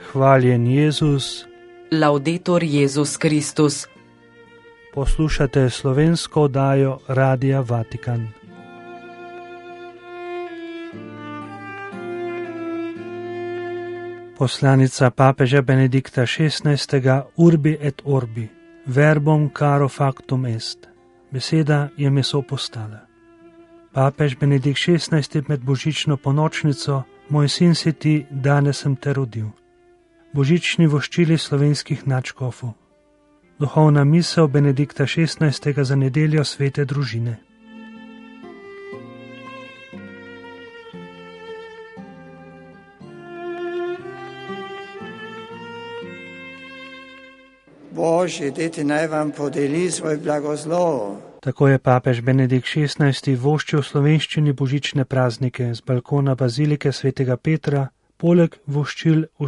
Hvaljen Jezus. Laudetur Jezus Kristus. Poslušate slovensko oddajo Radia Vatikan. Poslanica papeža Benedikta XVI. Urbi et orbi. Verbum caro factum est. Beseda je meso postala. Papež Benedikt XVI. Med božično ponočnico: Moj sin si ti, danes sem te rodil. Božični voščili slovenskih nadškofov. Duhovna misel Benedikta XVI. Za nedeljo svete družine. Božji, deti naj vam podeli svoj blagoslov. Tako je papež Benedikt XVI. Voščil v slovenščini božične praznike z balkona bazilike svetega Petra, poleg voščil v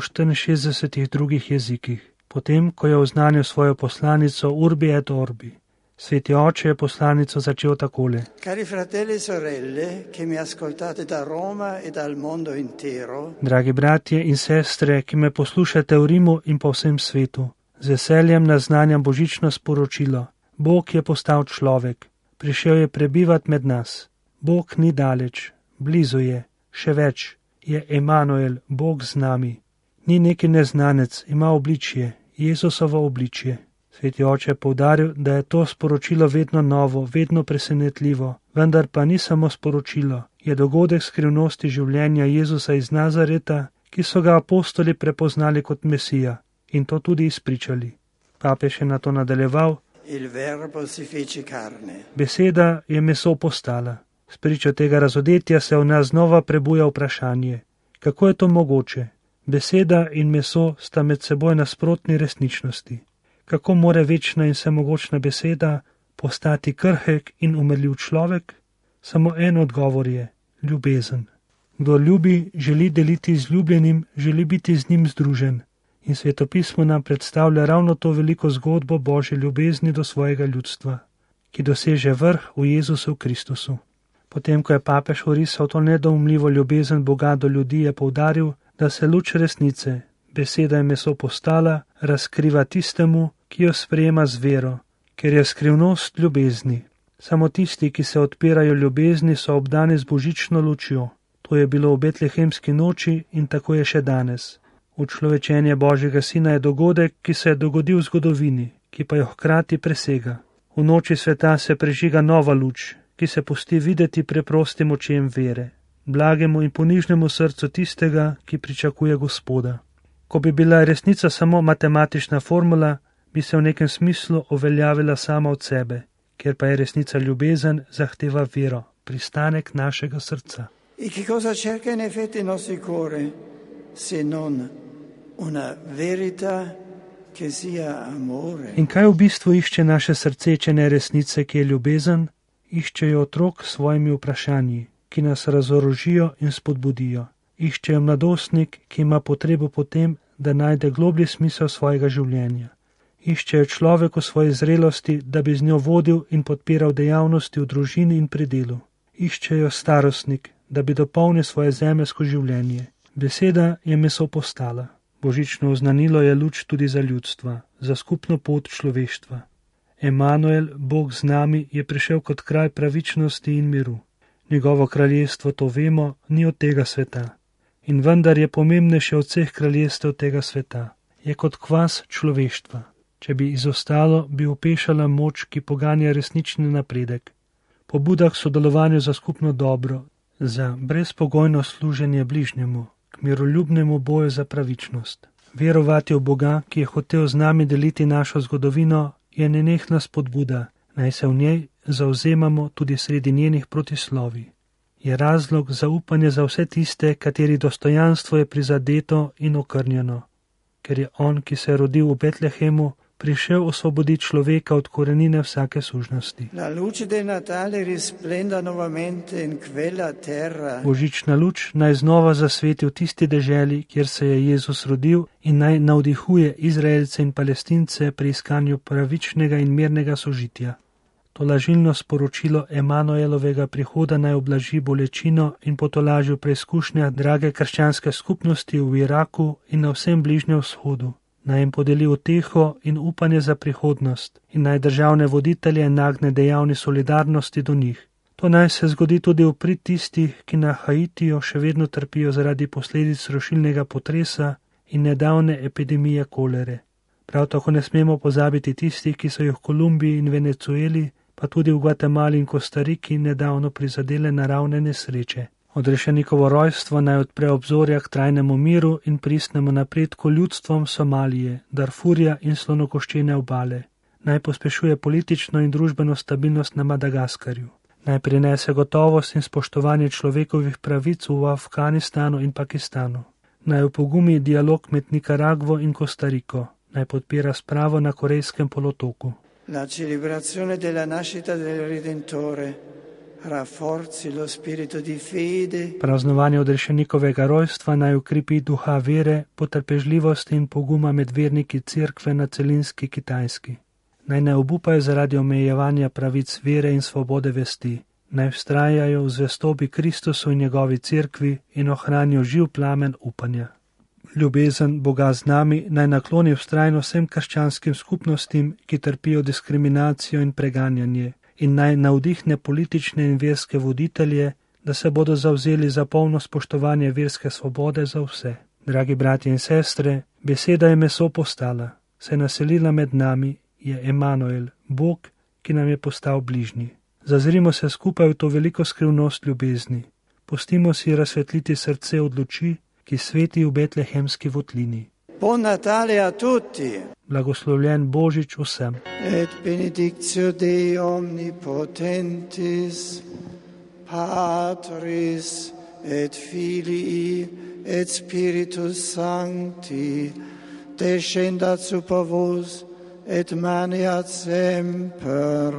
64 drugih jezikih, potem, ko je oznanil svojo poslanico Urbi et Orbi. Sveti oče je poslanico začel takole. Cari fratelli e sorelle, che mi ascoltate da Roma e dal mondo intero. Dragi bratje in sestre, ki me poslušate v Rimu in po vsem svetu, z veseljem naznanjam božično sporočilo. Bog je postal človek, prišel je prebivat med nas. Bog ni daleč, blizu je, še več, je Emanuel, Bog z nami. Ni neki neznanec, ima obličje, Jezusovo obličje. Sveti oče je poudaril, da je to sporočilo vedno novo, vedno presenetljivo, vendar pa ni samo sporočilo, je dogodek skrivnosti življenja Jezusa iz Nazareta, ki so ga apostoli prepoznali kot Mesija in to tudi izpričali. Papež je na to nadaljeval. Il verbo si fece carne. Beseda je meso postala. S pričo tega razodetja se v nas znova prebuja vprašanje, kako je to mogoče? Beseda in meso sta med seboj nasprotni resničnosti. Kako more večna in vsemogočna beseda postati krhek in umrljiv človek? Samo en odgovor je: ljubezen. Kdo ljubi, želi deliti z ljubljenim, želi biti z njim združen. In svetopismo nam predstavlja ravno to veliko zgodbo Božje ljubezni do svojega ljudstva, ki doseže vrh v Jezusu Kristusu. Potem, ko je papež orisal to nedoumljivo ljubezen Boga do ljudi, je poudaril, da se luč resnice, beseda je meso postala, razkriva tistemu, ki jo sprejema z vero, ker je skrivnost ljubezni. Samo tisti, ki se odpirajo ljubezni, so obdani z božično lučjo. To je bilo v betlehemski noči in tako je še danes. Učlovečenje Božjega sina je dogodek, ki se je dogodil v zgodovini, ki pa jo hkrati presega. V noči sveta se prežiga nova luč, ki se pusti videti preprostim očem vere, blagemu in ponižnemu srcu tistega, ki pričakuje Gospoda. Ko bi bila resnica samo matematična formula, bi se v nekem smislu uveljavila sama od sebe, ker pa je resnica ljubezen, zahteva vero, pristanek našega srca. E che cosa cerca in effetti il nostro cuore, se non una verità che sia amore? In kaj v bistvu išče naše srce, če ne resnice, ki je ljubezen? Iščejo otrok s svojimi vprašanji, ki nas razorožijo in spodbudijo. Iščejo mladostnik, ki ima potrebo po tem, da najde globlji smisel svojega življenja. Iščejo človek v svoji zrelosti, da bi z njo vodil in podpiral dejavnosti v družini in pri delu. Iščejo starostnik, da bi dopolnil svoje zemeljsko življenje. Beseda je meso postala. Božično oznanilo je luč tudi za ljudstva, za skupno pot človeštva. Emanuel, Bog z nami, je prišel kot kraj pravičnosti in miru. Njegovo kraljestvo, to vemo, ni od tega sveta. In vendar je pomembnejše od vseh kraljestev tega sveta. Je kot kvas človeštva. Če bi izostalo, bi opešala moč, ki poganja resnični napredek. Pobuda k sodelovanju za skupno dobro, za brezpogojno služenje bližnjemu, k miroljubnemu boju za pravičnost. Verovati v Boga, ki je hotel z nami deliti našo zgodovino, je nenehna spodbuda, naj se v njej zavzemamo tudi sredi njenih protislovi. Je razlog za upanje za vse tiste, kateri dostojanstvo je prizadeto in okrnjeno, ker je on, ki se je rodil v Betlehemu, prišel osvoboditi človeka od korenine vsake sužnosti. Božična luč naj znova zasveti v tisti deželi, kjer se je Jezus rodil, in naj navdihuje Izraelce in Palestince pri iskanju pravičnega in mirnega sožitja. To lažilno sporočilo Emanuelovega prihoda naj oblaži bolečino in potolaži v preizkušnjah drage krščanske skupnosti v Iraku in na vsem Bližnjem vzhodu. Naj jim podeli uteho in upanje za prihodnost in naj državne voditelje nagne dejavni solidarnosti do njih. To naj se zgodi tudi v prid tistih, ki na Haitiju še vedno trpijo zaradi posledic rušilnega potresa in nedavne epidemije kolere. Prav tako ne smemo pozabiti tistih, ki so jih v Kolumbiji in Venezueli, pa tudi v Gvatemali in Kostariki nedavno prizadele naravne nesreče. Odrešenikovo rojstvo naj odpre obzorja k trajnemu miru in pristnemu napredku ljudstvom Somalije, Darfurja in slonokoščene obale. Naj pospešuje politično in družbeno stabilnost na Madagaskarju. Naj prinese gotovost in spoštovanje človekovih pravic v Afganistanu in Pakistanu. Naj opogumi dialog med Nikaragvo in Kostariko. Naj podpira spravo na Korejskem polotoku. La celebrazione della nascita del Redentore rafforzi lo spirito di fede. Praznovanje odrešenikovega rojstva naj ukrepi duha vere, potrpežljivosti in poguma med verniki cerkve na celinski Kitajski. Naj ne obupajo zaradi omejevanja pravic vere in svobode vesti. Naj vztrajajo v zvestobi Kristusu in njegovi cerkvi in ohranijo živ plamen upanja. Ljubezen Boga z nami naj nakloni vztrajno vsem krščanskim skupnostim, ki trpijo diskriminacijo in preganjanje, in naj navdihne politične in verske voditelje, da se bodo zavzeli za polno spoštovanje verske svobode za vse. Dragi bratje in sestre, beseda je meso postala, se je naselila med nami, je Emanuel, Bog, ki nam je postal bližnji. Zazrimo se skupaj v to veliko skrivnost ljubezni. Pustimo si razsvetliti srce od luči, ki sveti v betlehemski votlini. Buon Natale a tutti. Blagoslovljen Božič vsem. Et benedictio Dei omnipotentis, Patris et Filii et Spiritus Sancti, descendat super vos et maniat semper.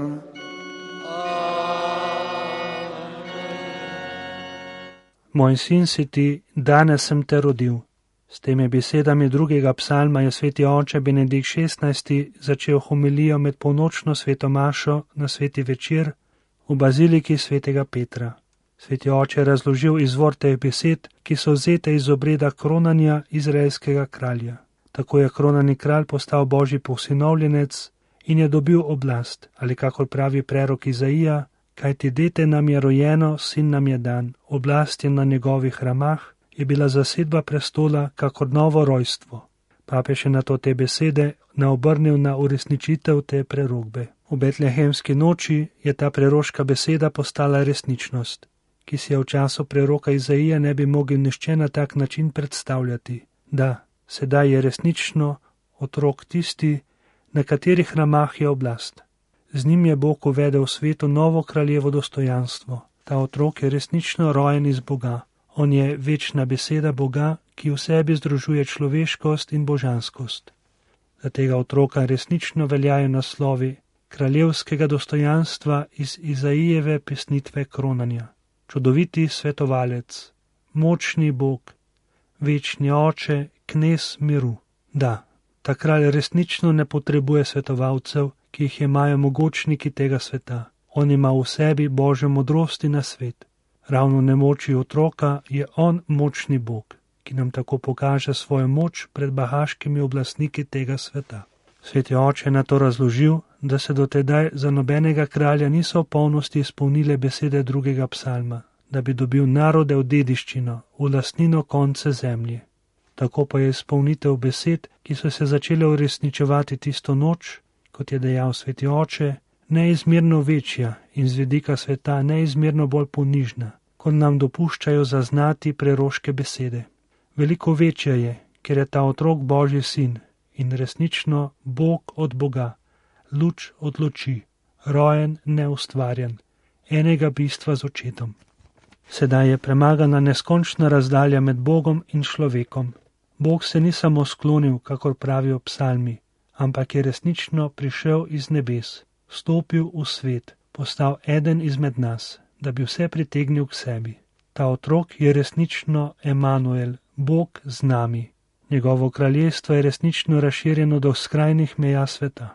Moj sin si ti, danes sem te rodil. S temi besedami drugega psalma je sveti oče Benedikt XVI. Začel homilijo med polnočno sveto mašo na sveti večer v baziliki svetega Petra. Sveti oče je razložil izvor teh besed, ki so vzete iz obreda kronanja izraelskega kralja. Tako je kronani kralj postal božji posinovljenec in je dobil oblast, ali kakor pravi prerok Izaija, kajti dete nam je rojeno, sin nam je dan, oblast je na njegovih ramah, je bila zasedba prestola kakor novo rojstvo. Papež je na to te besede naobrnil na uresničitev te prerokbe. V betlehemski noči je ta preroška beseda postala resničnost, ki si je v času preroka Izaija ne bi mogel nihče na tak način predstavljati. Da, sedaj je resnično otrok tisti, na katerih ramah je oblast. Z njim je Bog uvedel v svetu novo kraljevo dostojanstvo. Ta otrok je resnično rojen iz Boga. On je večna beseda Boga, ki v sebi združuje človeškost in božanskost. Za tega otroka resnično veljajo naslovi kraljevskega dostojanstva iz Izaijeve pesnitve kronanja. Čudoviti svetovalec, močni Bog, večni oče, knez miru. Da, ta kralj resnično ne potrebuje svetovalcev, ki jih imajo mogočniki tega sveta. On ima v sebi Božjo modrost in nasvet. Ravno nemoči otroka je on močni Bog, ki nam tako pokaže svojo moč pred bahaškimi oblastniki tega sveta. Sveti oče je na to razložil, da se do tedaj za nobenega kralja niso v polnosti izpolnile besede drugega psalma, da bi dobil narode v dediščino, v lastnino konce zemlje. Tako pa je izpolnitev besed, ki so se začele uresničevati tisto noč, kot je dejal sveti oče, neizmerno večja in z vidika sveta neizmerno bolj ponižna, kot nam dopuščajo zaznati preroške besede. Veliko večja je, ker je ta otrok Božji sin in resnično Bog od Boga, luč od luči, rojen, neustvarjen, enega bistva z očetom. Sedaj je premagana neskončna razdalja med Bogom in človekom. Bog se ni samo sklonil, kakor pravijo psalmi, ampak je resnično prišel iz nebes, stopil v svet, postal eden izmed nas, da bi vse pritegnil k sebi. Ta otrok je resnično Emanuel, Bog z nami. Njegovo kraljestvo je resnično razširjeno do skrajnih meja sveta.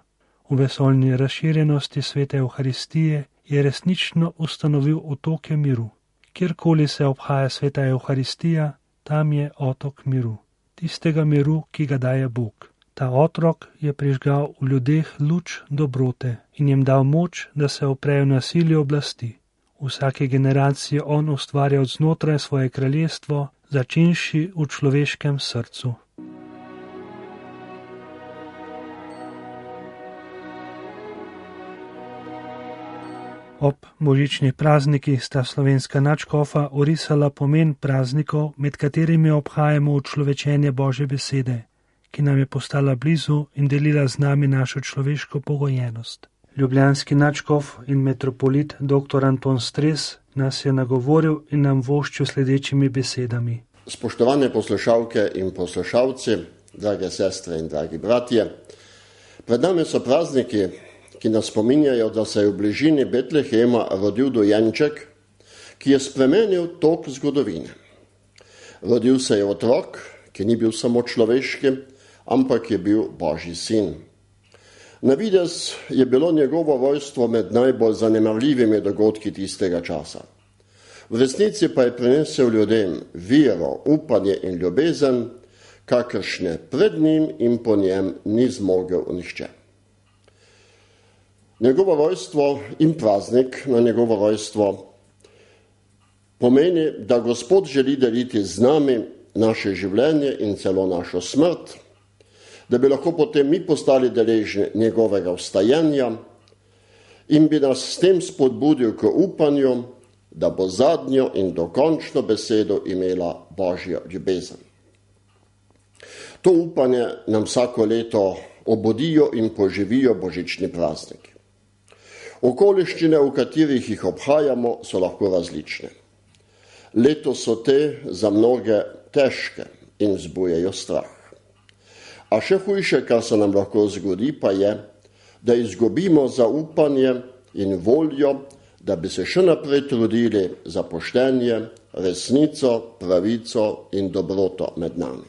v vesoljni razširjenosti svete Evharistije je resnično ustanovil otoke miru. Kjerkoli se obhaja sveta Evharistija, tam je otok miru. Tistega miru, ki ga daje Bog. Ta otrok je prižgal v ljudeh luč dobrote in jim dal moč, da se oprejo nasilju oblasti. V vsaki generaciji on ustvarja od znotraj svoje kraljestvo, začenši v človeškem srcu. Ob božičnih praznikih sta slovenska nadškofa orisala pomen praznikov, med katerimi obhajamo učlovečenje Božje besede, ki nam je postala blizu in delila z nami našo človeško pogojenost. Ljubljanski nadškof in metropolit dr. Anton Stres nas je nagovoril in nam voščil sledečimi besedami. Spoštovane poslušalke in poslušalci, drage sestre in dragi bratje, pred nami so prazniki, ki nas spominjajo, da se je v bližini Betlehema rodil dojenček, ki je spremenil tok zgodovine. Rodil se je otrok, ki ni bil samo človeški, ampak je bil Božji sin. Na videz je bilo njegovo rojstvo med najbolj zanemarljivimi dogodki tistega časa. V resnici pa je prinesel ljudem vero, upanje in ljubezen, kakršne pred njim in po njem ni zmogel nihče. Njegovo rojstvo in praznik na njegovo rojstvo pomeni, da Gospod želi deliti z nami naše življenje in celo našo smrt, da bi lahko potem mi postali deležni njegovega vstajanja in bi nas s tem spodbudil k upanju, da bo zadnjo in dokončno besedo imela Božja ljubezen. To upanje nam vsako leto obodijo in poživijo božični prazniki. Okoliščine, v katerih jih obhajamo, so lahko različne. Letos so te za mnoge težke in vzbujajo strah. A še hujše, kar se nam lahko zgodi, pa je, da izgubimo zaupanje in voljo, da bi se še naprej trudili za poštenje, resnico, pravico in dobroto med nami.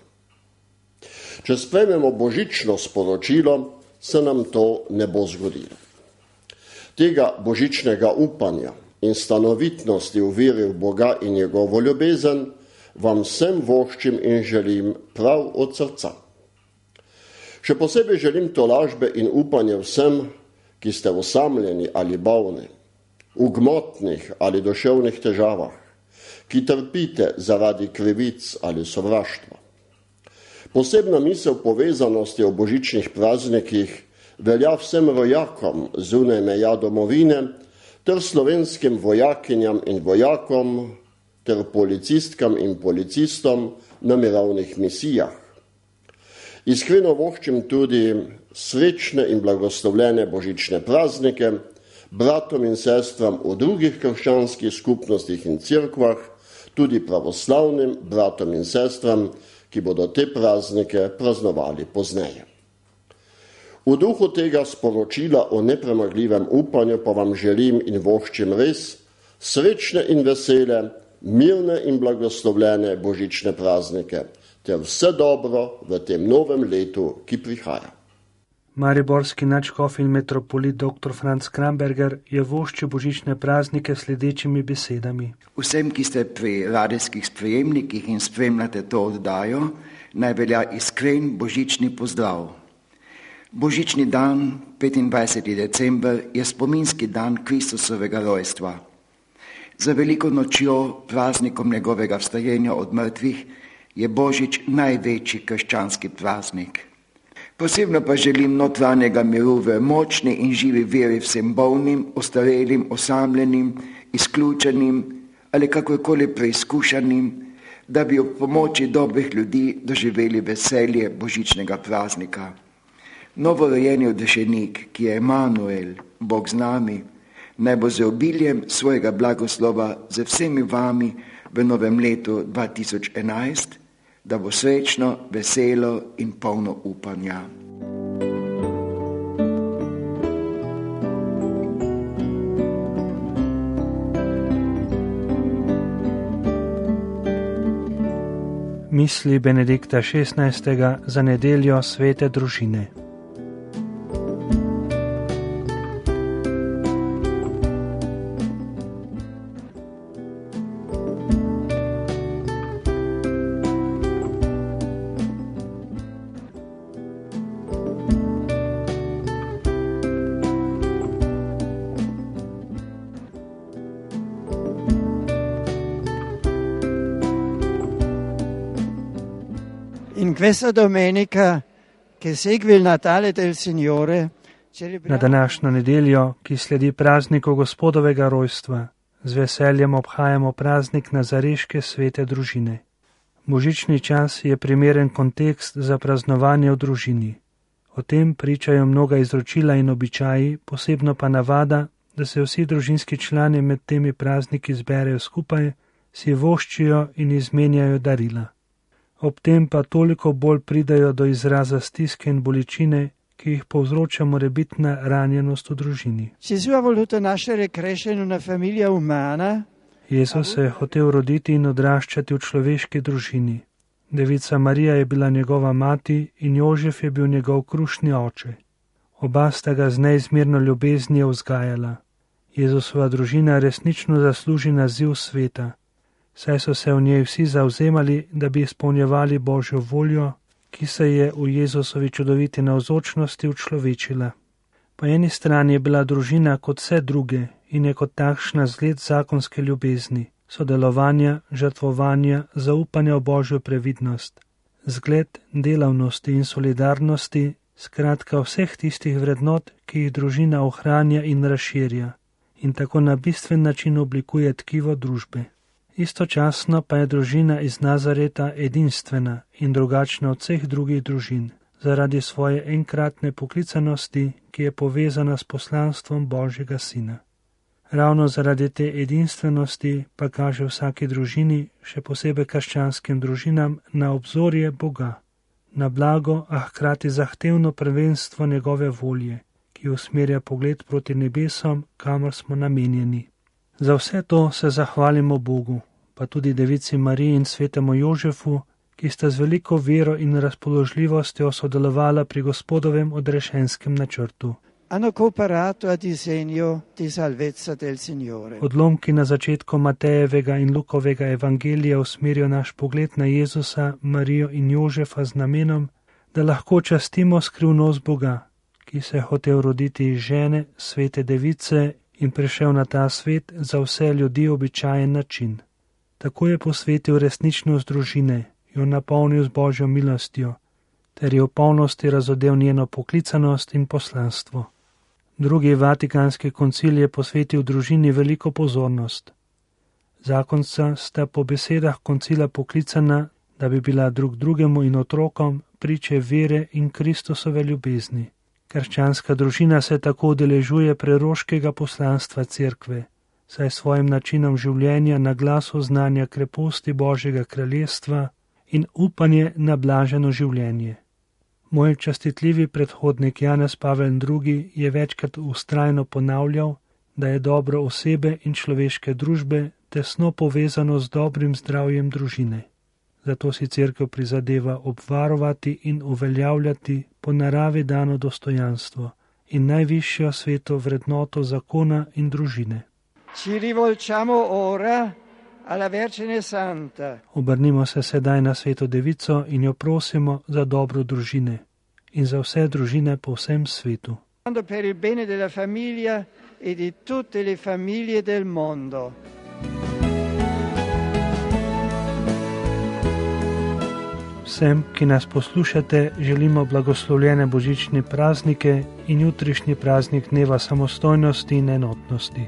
Če sprejmemo božično sporočilo, se nam to ne bo zgodilo. Tega božičnega upanja in stanovitnosti v veri v Boga in njegovo ljubezen vam vsem voščim in želim prav od srca. Še posebej želim tolažbe in upanje vsem, ki ste osamljeni ali bolni, v gmotnih ali duševnih težavah, ki trpite zaradi krivic ali sovraštva. Posebna misel povezanosti o božičnih praznikih velja vsem rojakom zunaj meja domovine ter slovenskim vojakinjam in vojakom ter policistkam in policistom na mirovnih misijah. Iskreno voščim tudi srečne in blagoslovljene božične praznike bratom in sestram v drugih krščanskih skupnostih in cerkvah, tudi pravoslavnim bratom in sestram, ki bodo te praznike praznovali pozneje. V duhu tega sporočila o nepremagljivem upanju pa vam želim in voščim res srečne in vesele, mirne in blagoslovljene božične praznike ter vse dobro v tem novem letu, ki prihaja. Mariborski nadškof in metropolit dr. Franc Kramberger je voščil božične praznike sledečimi besedami. Vsem, ki ste pri radijskih sprejemnikih in spremljate to oddajo, naj velja iskren božični pozdrav. Božični dan, 25. december, je spominski dan Kristusovega rojstva. Za veliko nočjo, praznikom njegovega vstajenja od mrtvih, je Božič največji krščanski praznik. Posebno pa želim notranjega miru v močni in živi veri vsem bolnim, ostarelim, osamljenim, izključenim ali kakorkoli preizkušanim, da bi ob pomoči dobrih ljudi doživeli veselje božičnega praznika. Novorojeni odrešenik, ki je Emanuel, Bog z nami, naj bo z obiljem svojega blagoslova z vsemi vami v novem letu 2011, da bo srečno, veselo in polno upanja. Misli Benedikta XVI. Za nedeljo svete družine. In questa domenica che segue il Natale del Signore, Na današnjo nedeljo, ki sledi prazniku Gospodovega rojstva, z veseljem obhajamo praznik Nazareške svete družine. Božični čas je primeren kontekst za praznovanje v družini. O tem pričajo mnoga izročila in običaji, posebno pa navada, da se vsi družinski člani med temi prazniki zberejo skupaj, si voščijo in izmenjajo darila. Ob tem pa toliko bolj pridajo do izraza stiske in bolečine, ki jih povzroča morebitna ranjenost v družini. Gesù ha voluto nascere e crescere in una famiglia umana. Jezus se je hotel roditi in odraščati v človeški družini. Devica Marija je bila njegova mati in Jožef je bil njegov krušni oče. Oba sta ga z neizmerno ljubeznijo vzgajala. Jezusova družina resnično zasluži naziv sveta, saj so se v njej vsi zavzemali, da bi izpolnjevali Božjo voljo, ki se je v Jezusovi čudoviti navzočnosti učlovečila. Po eni strani je bila družina kot vse druge in je kot takšna zgled zakonske ljubezni, sodelovanja, žrtvovanja, zaupanja v Božjo previdnost, zgled delavnosti in solidarnosti, skratka vseh tistih vrednot, ki jih družina ohranja in razširja in tako na bistven način oblikuje tkivo družbe. Istočasno pa je družina iz Nazareta edinstvena in drugačna od vseh drugih družin, zaradi svoje enkratne poklicanosti, ki je povezana s poslanstvom Božjega Sina. Ravno zaradi te edinstvenosti pa kaže vsaki družini, še posebej krščanskim družinam, na obzorje Boga, na blago, a hkrati zahtevno prvenstvo njegove volje, ki usmerja pogled proti nebesom, kamor smo namenjeni. Za vse to se zahvalimo Bogu, pa tudi Devici Mariji in svetemu Jožefu, ki sta z veliko vero in razpoložljivostjo sodelovala pri Gospodovem odrešenskem načrtu. Hanno cooperato a disegno di salvezza del Signore. Odlomki na začetku Matejevega in Lukovega evangelija usmerijo naš pogled na Jezusa, Marijo in Jožefa z namenom, da lahko častimo skrivnost Boga, ki se je hotel roditi iz žene, svete device in prišel na ta svet za vse ljudi običajen način. Tako je posvetil resničnost družine, jo napolnil z Božjo milostjo, ter je v polnosti razodel njeno poklicanost in poslanstvo. Drugi Vatikanski koncil je posvetil družini veliko pozornost. Zakonca sta po besedah koncila poklicana, da bi bila drug drugemu in otrokom priče vere in Kristusove ljubezni. Krščanska družina se tako udeležuje preroškega poslanstva cerkve, saj svojim načinom življenja na glas oznanja kreposti Božjega kraljestva in upanje na blaženo življenje. Moj častitljivi predhodnik Janez Pavel II. Je večkrat vztrajno ponavljal, da je dobro osebe in človeške družbe tesno povezano z dobrim zdravjem družine. Zato si cerkev prizadeva obvarovati in uveljavljati po naravi dano dostojanstvo in najvišjo sveto vrednoto zakona in družine. Ci rivolgiamo ora alla Vergine Santa. Obrnimo se sedaj na sveto devico in jo prosimo za dobro družine in za vse družine po vsem svetu. Per il bene della famiglia e di tutte le famiglie del mondo. Vsem, ki nas poslušate, želimo blagoslovljene božične praznike in jutrišnji praznik dneva samostojnosti in enotnosti.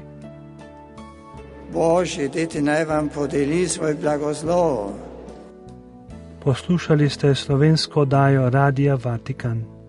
Bože, dajte naj vam podeli svoj blagoslov. Poslušali ste slovensko oddajo Radia Vatikan.